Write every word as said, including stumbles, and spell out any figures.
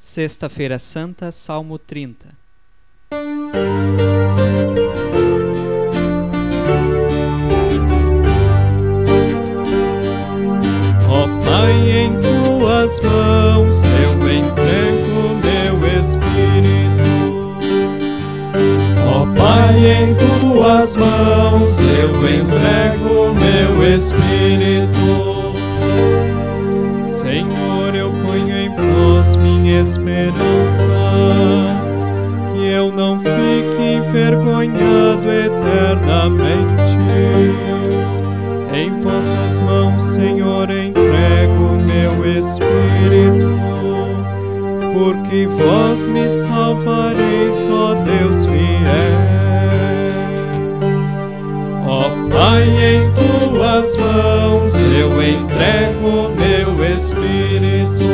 Sexta-feira Santa, Salmo trinta. Ó Pai, em tuas mãos eu entrego meu espírito. Ó Pai, em tuas mãos eu entrego meu espírito. Senhor, eu ponho em vós minha esperança, que eu não fique envergonhado eternamente. Em vossas mãos, Senhor, entrego meu espírito, porque vós me salvareis, ó Deus fiel. Ó Pai, em tuas mãos eu entrego meu espírito.